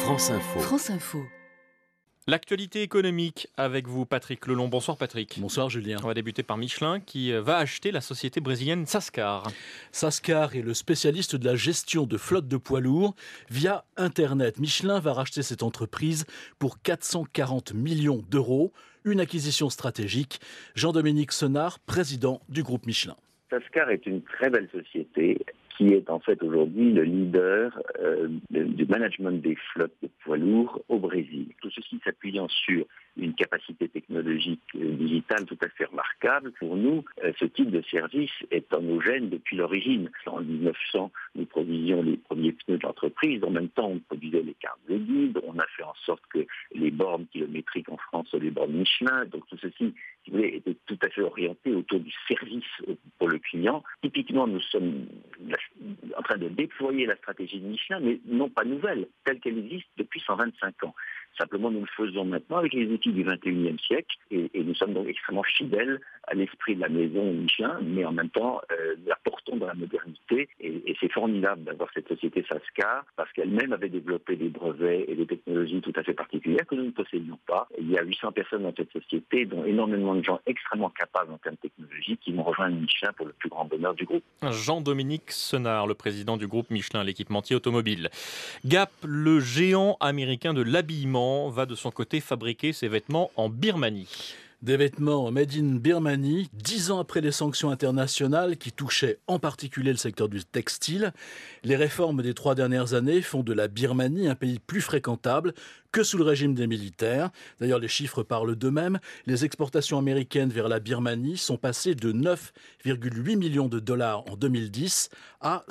France Info. France Info. L'actualité économique avec vous, Patrick Lelon. Bonsoir Patrick. Bonsoir Julien. On va débuter par Michelin qui va acheter la société brésilienne Sascar. Sascar est le spécialiste de la gestion de flottes de poids lourds via Internet. Michelin va racheter cette entreprise pour 440 millions d'euros. Une acquisition stratégique. Jean-Dominique Senard, président du groupe Michelin. Sascar est une très belle société qui est en fait aujourd'hui le leader du management des flottes de poids lourds au Brésil. Tout ceci s'appuyant sur une capacité technologique digitale tout à fait remarquable. Pour nous, ce type de service est en nos gènes depuis l'origine. En 1900, nous produisions les premiers pneus de l'entreprise. En même temps, on produisait les cartes de guide. On a fait en sorte que les bornes kilométriques en France soient des bornes Michelin. Donc tout ceci, si vous voulez, était tout à fait orienté autour du service pour le client. Typiquement, nous sommes en train de déployer la stratégie de Michelin, mais non pas nouvelle, telle qu'elle existe depuis 125 ans. Simplement, nous le faisons maintenant avec les outils du 21e siècle et nous sommes donc extrêmement fidèles à l'esprit de la maison Michelin, mais en même temps, la portons dans la modernité et c'est formidable d'avoir cette société Sascar parce qu'elle-même avait développé des brevets et des technologies tout à fait particulières que nous ne possédions pas. Il y a 800 personnes dans cette société, dont énormément de gens extrêmement capables en termes technologiques qui vont rejoindre Michelin pour le plus grand bonheur du groupe. Jean-Dominique Senard, le président du groupe Michelin, l'équipementier automobile. Gap, le géant américain de l'habillement, va de son côté fabriquer ses vêtements en Birmanie. Des vêtements made in Birmanie, 10 ans après les sanctions internationales qui touchaient en particulier le secteur du textile. Les réformes des 3 dernières années font de la Birmanie un pays plus fréquentable que sous le régime des militaires. D'ailleurs, les chiffres parlent d'eux-mêmes. Les exportations américaines vers la Birmanie sont passées de 9,8 millions de dollars en 2010 à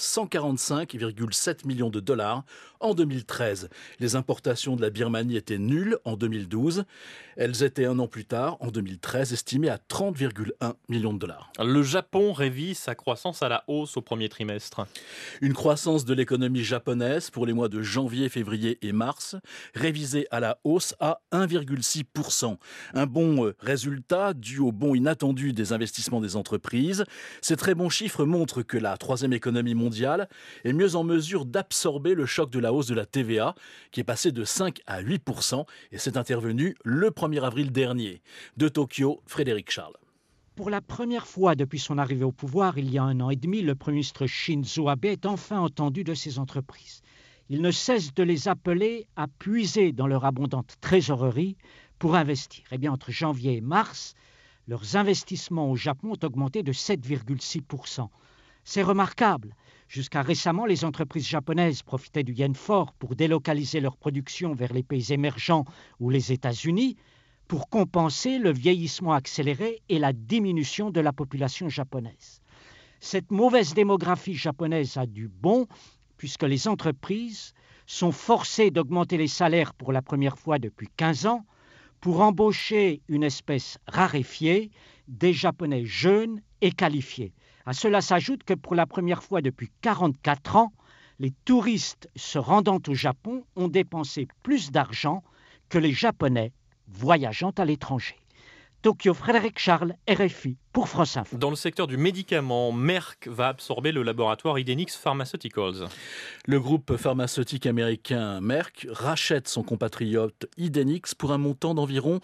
145,7 millions de dollars en 2013. Les importations de la Birmanie étaient nulles en 2012. Elles étaient un an plus tard, en 2013, estimées à 30,1 millions de dollars. Le Japon révise sa croissance à la hausse au premier trimestre. Une croissance de l'économie japonaise pour les mois de janvier, février et mars, révisée à la hausse à 1,6%. Un bon résultat dû au bond inattendu des investissements des entreprises. Ces très bons chiffres montrent que la troisième économie mondiale est mieux en mesure d'absorber le choc de la hausse de la TVA, qui est passée de 5 à 8%, et c'est intervenu le 1er avril dernier. De Tokyo, Frédéric Charles. Pour la première fois depuis son arrivée au pouvoir, il y a 1 an et demi, le Premier ministre Shinzo Abe est enfin entendu de ces entreprises. Il ne cesse de les appeler à puiser dans leur abondante trésorerie pour investir. Eh bien, entre janvier et mars, leurs investissements au Japon ont augmenté de 7,6%. C'est remarquable. Jusqu'à récemment, les entreprises japonaises profitaient du yen fort pour délocaliser leur production vers les pays émergents ou les États-Unis pour compenser le vieillissement accéléré et la diminution de la population japonaise. Cette mauvaise démographie japonaise a du bon, puisque les entreprises sont forcées d'augmenter les salaires pour la première fois depuis 15 ans pour embaucher une espèce raréfiée, des Japonais jeunes et qualifiés. À cela s'ajoute que pour la première fois depuis 44 ans, les touristes se rendant au Japon ont dépensé plus d'argent que les Japonais voyageant à l'étranger. Tokyo, Frédéric Charles, RFI, pour France Info. Dans le secteur du médicament, Merck va absorber le laboratoire Idenix Pharmaceuticals. Le groupe pharmaceutique américain Merck rachète son compatriote Idenix pour un montant d'environ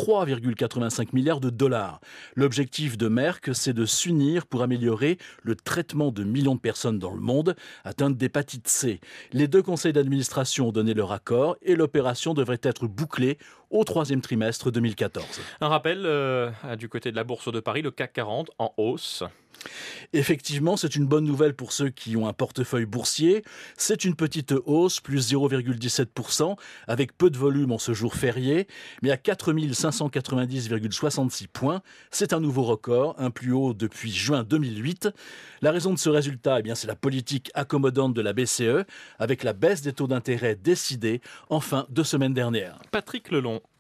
3,85 milliards de dollars. L'objectif de Merck, c'est de s'unir pour améliorer le traitement de millions de personnes dans le monde atteintes d'hépatite C. Les 2 conseils d'administration ont donné leur accord et l'opération devrait être bouclée au 3e trimestre 2014. Un rappel, du côté de la Bourse de Paris, le CAC 40 en hausse. Effectivement, c'est une bonne nouvelle pour ceux qui ont un portefeuille boursier. C'est une petite hausse, plus 0,17%, avec peu de volume en ce jour férié, mais à 4 590,66 points. C'est un nouveau record, un plus haut depuis juin 2008. La raison de ce résultat, c'est la politique accommodante de la BCE, avec la baisse des taux d'intérêt décidée en fin de semaine dernière. Patrick Lelon.